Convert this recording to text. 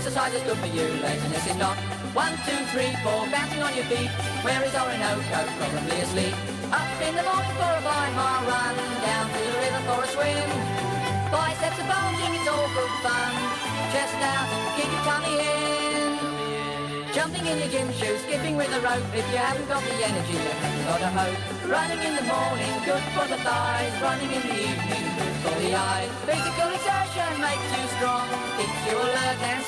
exercise is good for you, laziness is not. 1, 2, 3, 4, bouncing on your feet. Where is Orinoco? Probably asleep. Up in the morning for a 5-mile run, down to the river for a swim. Biceps are bulging, it's all good fun. Chest out and keep your tummy in. Jumping in your gym shoes, skipping with a rope. If you haven't got the energy, you haven't got a hope. Running in the morning, good for the thighs. Running in the evening, good for the eyes. Physical exertion makes you strong, keeps you alert and